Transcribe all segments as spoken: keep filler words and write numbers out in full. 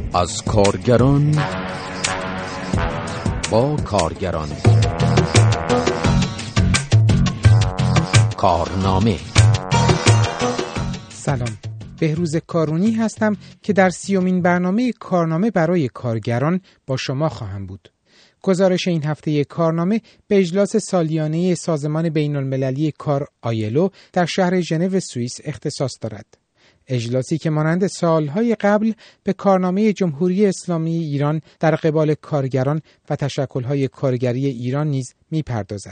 از کارگران با کارگران. کارنامه. سلام، بهروز کارونی هستم که در سیومین برنامه کارنامه برای کارگران با شما خواهم بود. گزارش این هفته کارنامه به اجلاس سالیانه سازمان بین المللی کار آیلو در شهر ژنو سوئیس اختصاص دارد. اجلاسی که مانند سالهای قبل به کارنامه جمهوری اسلامی ایران در قبال کارگران و تشکل‌های کارگری ایران نیز می‌پردازد.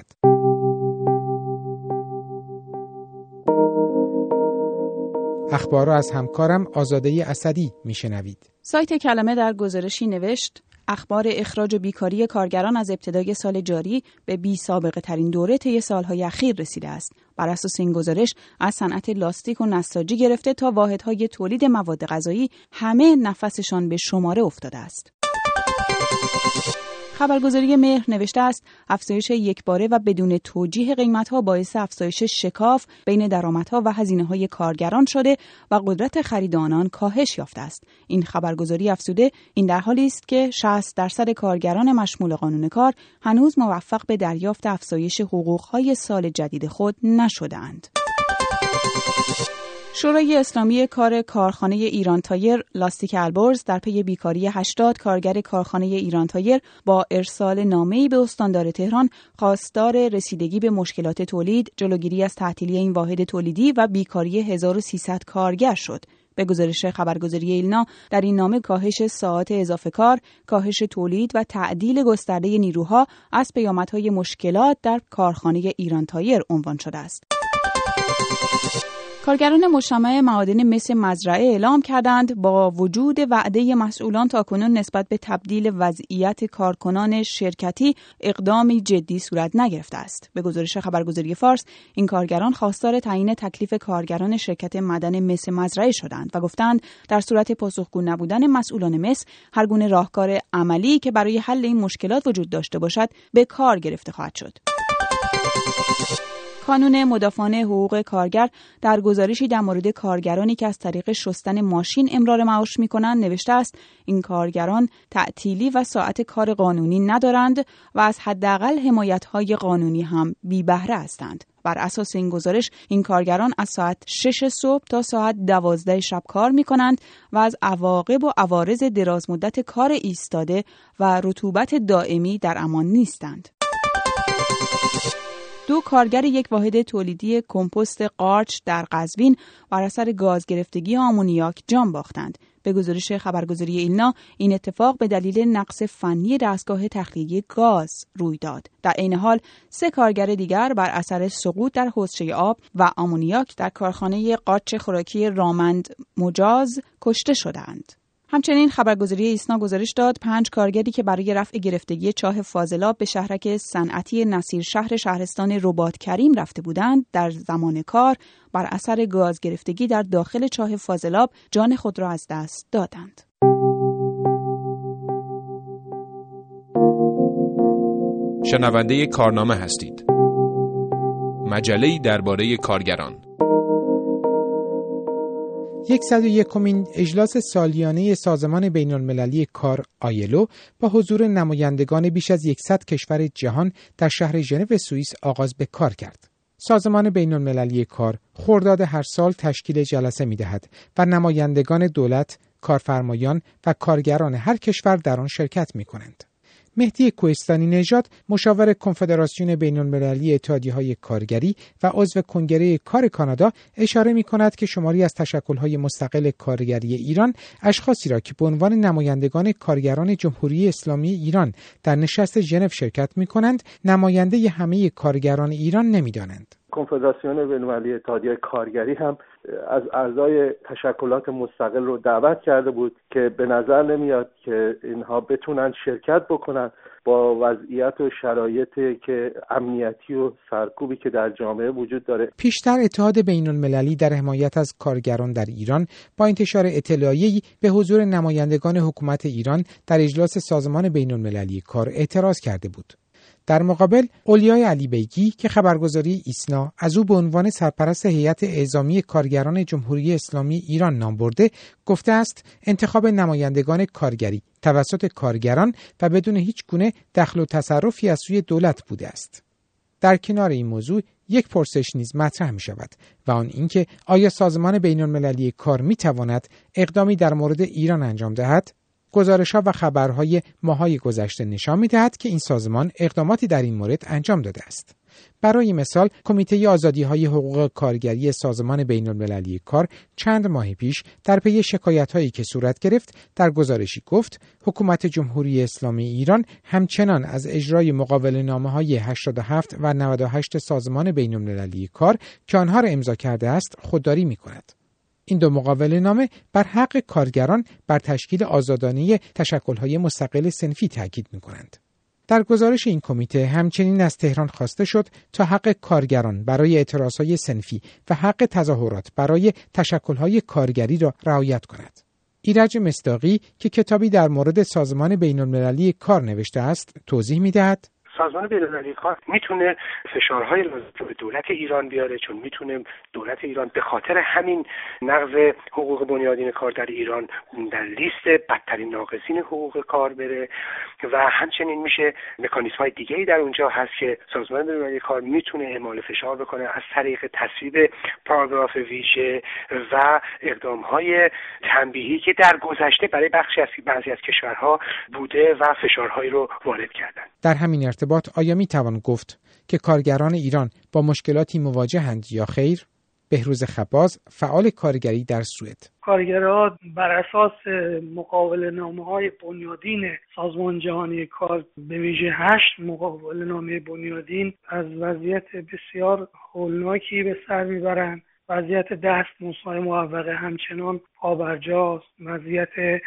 اخبار را از همکارم آزاده اسدی میشنوید. سایت کلمه در گزارشی نوشت: اخبار اخراج و بیکاری کارگران از ابتدای سال جاری به بی سابقه ترین دوره طی سالهای اخیر رسیده است. بر اساس این گزارش از صنعت لاستیک و نساجی گرفته تا واحدهای تولید مواد غذایی همه نفسشان به شماره افتاده است. خبرگزاری مهر نوشته است افزایش یکباره و بدون توجیه قیمت‌ها باعث افزایش شکاف بین درآمدها و هزینه‌های کارگران شده و قدرت خرید آنان کاهش یافته است. این خبرگزاری افزوده این در حالی است که شصت درصد کارگران مشمول قانون کار هنوز موفق به دریافت افزایش حقوق‌های سال جدید خود نشده‌اند. شورای اسلامی کار کارخانه ایران تایر لاستیک البرز در پی بیکاری هشتاد کارگر کارخانه ایران تایر با ارسال نامه‌ای به استاندار تهران خواستار رسیدگی به مشکلات تولید، جلوگیری از تعطیلی این واحد تولیدی و بیکاری هزار و سیصد کارگر شد. به گزارش خبرگزاری ایلنا در این نامه کاهش ساعات اضافه کار، کاهش تولید و تعدیل گسترده نیروها از پیامدهای مشکلات در کارخانه ایران تایر عنوان شده است. کارگران مجتمع معادن مس مزرعه اعلام کردند با وجود وعده مسئولان تاکنون نسبت به تبدیل وضعیت کارکنان شرکتی اقدامی جدی صورت نگرفته است. به گزارش خبرگزاری فارس این کارگران خواستار تعیین تکلیف کارگران شرکت معدن مس مزرعه شدند و گفتند در صورت پاسخگو نبودن مسئولان مس هر گونه راهکار عملی که برای حل این مشکلات وجود داشته باشد به کار گرفته خواهد شد. کانون مدافعان حقوق کارگر در گزارشی در مورد کارگرانی که از طریق شستن ماشین امرار معاش می‌کنند نوشته است این کارگران تعطیلی و ساعت کار قانونی ندارند و از حداقل حمایت‌های قانونی هم بی بهره هستند. بر اساس این گزارش این کارگران از ساعت شش صبح تا ساعت دوازده شب کار می‌کنند و از عواقب و عوارض درازمدت کار ایستاده و رطوبت دائمی در امان نیستند. دو کارگر یک واحد تولیدی کمپوست قارچ در قزوین بر اثر گاز گرفتگی آمونیاک جان باختند. به گزارش خبرگزاری ایلنا این اتفاق به دلیل نقص فنی دستگاه تخلیه گاز روی داد. در عین حال سه کارگر دیگر بر اثر سقوط در حوضچه آب و آمونیاک در کارخانه قارچ خوراکی رامند مجاز کشته شدند. همچنین خبرگزاری ایسنا گزارش داد پنج کارگری که برای رفع گرفتگی چاه فاضلاب به شهرک صنعتی نصیر شهر شهرستان رباط کریم رفته بودند در زمان کار بر اثر گاز گرفتگی در داخل چاه فاضلاب جان خود را از دست دادند. شنونده کارنامه هستید. مجله‌ای درباره کارگران. صد و یکمین اجلاس سالیانه سازمان بین المللی کار آیلو با حضور نمایندگان بیش از صد کشور جهان در شهر ژنو سوئیس آغاز به کار کرد. سازمان بین المللی کار خرداد هر سال تشکیل جلسه می‌دهد و نمایندگان دولت، کارفرمایان و کارگران هر کشور در آن شرکت می‌کنند. مهدی کوهستانی نژاد مشاور کنفدراسیون بین المللی اتحادیه‌های کارگری و عضو کنگره کار کانادا اشاره می‌کند که شماری از تشکل‌های مستقل کارگری ایران اشخاصی را که به عنوان نمایندگان کارگران جمهوری اسلامی ایران در نشست ژنو شرکت می‌کنند نماینده همه کارگران ایران نمی‌دانند. کنفدراسیون بین‌المللی اتحادیه کارگری هم از اعضای تشکلات مستقل رو دعوت کرده بود که به نظر نمیاد که اینها بتونن شرکت بکنن با وضعیت و شرایطی که امنیتی و سرکوبی که در جامعه وجود داره. پیشتر اتحاد بین المللی در حمایت از کارگران در ایران با انتشار اطلاعیه‌ای به حضور نمایندگان حکومت ایران در اجلاس سازمان بین المللی کار اعتراض کرده بود. در مقابل اولیای علی بیگی که خبرگزاری ایسنا از او به عنوان سرپرست هیئت اعزامی کارگران جمهوری اسلامی ایران نام برده، گفته است انتخاب نمایندگان کارگری توسط کارگران و بدون هیچ گونه دخل و تصرفی از سوی دولت بوده است. در کنار این موضوع یک پرسش نیز مطرح می شود و آن اینکه آیا سازمان بین‌المللی کار می تواند اقدامی در مورد ایران انجام دهد؟ گزارش‌ها و خبرهای ماه‌های گذشته نشان می‌دهد که این سازمان اقداماتی در این مورد انجام داده است. برای مثال، کمیته آزادی‌های حقوق کارگری سازمان بین‌المللی کار چند ماه پیش در پی شکایت‌هایی که صورت گرفت، در گزارشی گفت حکومت جمهوری اسلامی ایران همچنان از اجرای مقاوله‌نامه‌های هشتاد و هفت و نود و هشت سازمان بین‌المللی کار که آنها را امضا کرده است، خودداری می‌کند. این دو مقاوله‌نامه بر حق کارگران بر تشکیل آزادانه تشکل‌های مستقل صنفی تاکید می‌کنند. در گزارش این کمیته همچنین از تهران خواسته شد تا حق کارگران برای اعتراضهای صنفی و حق تظاهرات برای تشکل‌های کارگری را رعایت کند. ایرج مصداقی که کتابی در مورد سازمان بین‌المللی کار نوشته است، توضیح می‌دهد: سازمان بین‌المللی کار میتونه فشارهای لازم رو به دولت ایران بیاره، چون میتونه دولت ایران به خاطر همین نقض حقوق بنیادین کار در ایران در لیست بدترین ناقضین حقوق کار بره و همچنین میشه مکانیزم‌های دیگه‌ای در اونجا هست که سازمان بین‌المللی کار میتونه اعمال فشار بکنه از طریق تصویب پاراگراف ویژه و اقدام‌های تنبیهی که در گذشته برای بخشی از بعضی از کشورها بوده و فشارهایی رو وارد کردن. در همین ارتباط آیا می توان گفت که کارگران ایران با مشکلاتی مواجهند یا خیر؟ بهروز خباز، فعال کارگری در سوئد: کارگران بر اساس مقاوله‌نامه‌های بنیادین سازمان جهانی کار، به ویژه هشت مقاوله‌نامه بنیادین، از وضعیت بسیار هولناکی به سر میبرند. وضعیت دستمزدهای معوقه همچنان پابرجاست. وضعیت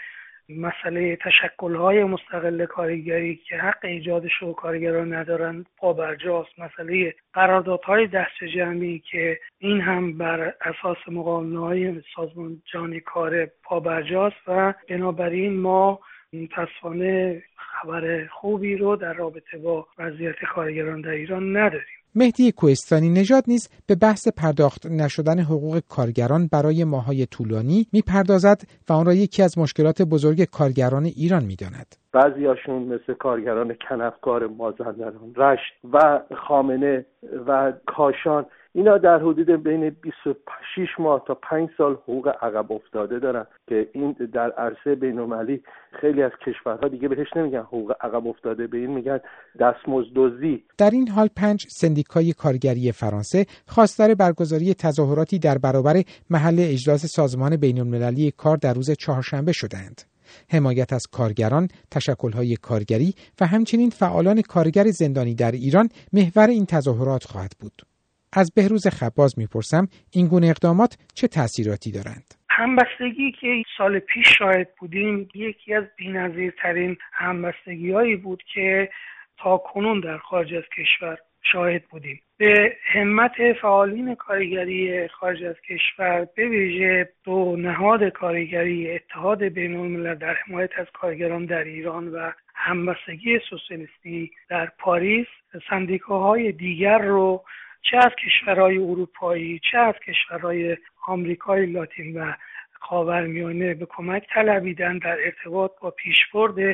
مسئله تشکل‌های مستقل کارگری که حق ایجادش رو کارگران ندارن پابرجاست. مسئله قراردادهای دست جمعی که این هم بر اساس مقاوله‌های سازمان جهانی کار پابرجاست و بنابراین ما متأسفانه خبر خوبی رو در رابطه با وضعیت کارگران در ایران نداریم. مهدی کوهستانی نژاد نیز به بحث پرداخت نشدن حقوق کارگران برای ماه‌های طولانی می‌پردازد و آن را یکی از مشکلات بزرگ کارگران ایران می‌داند. بعضیاشون مثل کارگران کنفکار مازندران، رشت و خامنه و کاشان، اینا در حدود بین بیست و شش ماه تا پنج سال حقوق عقب افتاده دارن که این در عرصه بین‌المللی خیلی از کشورها دیگه بهش نمیگن حقوق عقب افتاده، به این میگن دستمزد دزدی. در این حال پنج سندیکای کارگری فرانسه خواستار برگزاری تظاهراتی در برابر محل اجلاس سازمان بین‌المللی کار در روز چهارشنبه شدند. حمایت از کارگران، تشکل‌های کارگری و همچنین فعالان کارگر زندانی در ایران محور این تظاهرات خواهد بود. از بهروز خباز میپرسم این گونه اقدامات چه تأثیراتی دارند؟ همبستگی که سال پیش شاهد بودیم یکی از بی‌نظیرترین همبستگی‌هایی بود که تا کنون در خارج از کشور شاهد بودیم. به همت فعالین کارگری خارج از کشور، به ویژه دو نهاد کارگری اتحاد بین‌الملل در حمایت از کارگران در ایران و همبستگی سوسیالیستی در پاریس، سندیکاهای دیگر رو چه از کشورهای اروپایی چه از کشورهای آمریکای لاتین و خاورمیانه به کمک طلبیدن در ارتباط با پیشبرد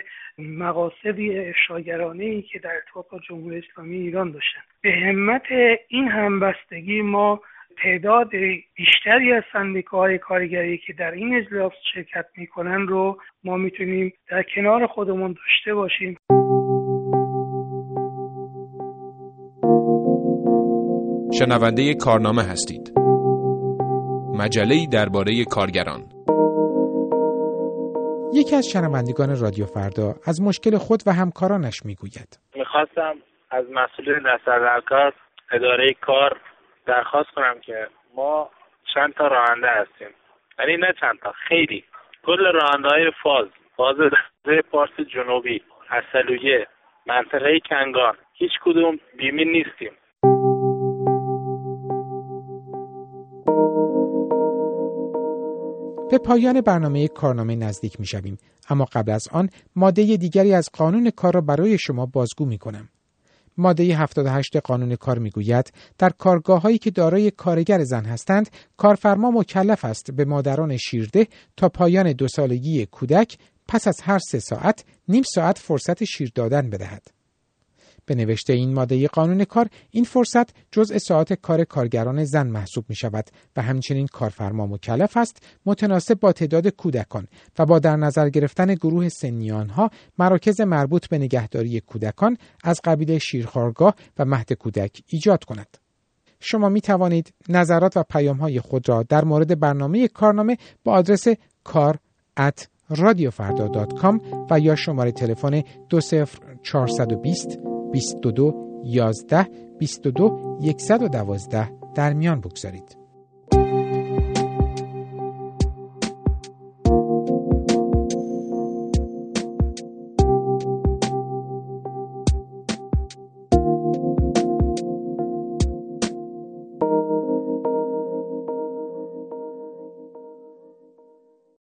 مقاصدی افشاگرانه‌ای که در ارتباط با جمهوری اسلامی ایران داشتن. به همت این همبستگی ما تعداد بیشتری از سندیکاهای کارگری که در این اجلاس شرکت میکنن رو ما میتونیم در کنار خودمون داشته باشیم. شنونده کارنامه هستید. مجله‌ای درباره کارگران. یکی از شنوندگان رادیو فردا از مشکل خود و همکارانش میگوید: میخواستم از مسئولین در سرکار اداره کار درخواست کنم که ما چند تا راننده هستیم، یعنی نه چند تا، خیلی کل راننده‌های فاز فاز در پارس جنوبی، اصلویه، منطقه کنگان، هیچ کدوم بیمه نیستیم. به پایان برنامه کارنامه نزدیک می شویم، اما قبل از آن ماده دیگری از قانون کار را برای شما بازگو می کنم. ماده هفتاد و هشت قانون کار میگوید در کارگاه‌هایی که دارای کارگر زن هستند، کارفرما مکلف است به مادران شیرده تا پایان دو سالگی کودک پس از هر سه ساعت نیم ساعت فرصت شیر دادن بدهد. به نوشته این ماده قانون کار، این فرصت جزء ساعات کار کارگران زن محسوب می شود و همچنین کارفرما مکلف است متناسب با تعداد کودکان و با در نظر گرفتن گروه سنی آنها مراکز مربوط به نگهداری کودکان از قبیل شیرخوارگاه و مهد کودک ایجاد کند. شما می توانید نظرات و پیام های خود را در مورد برنامه کارنامه با آدرس کار ات رادیو فردا دات کام و یا شماره تلفن دو صفر چهار دو صفر بیست و دو یازده بیست و دو صفر یک یک دو در میان بگذارید.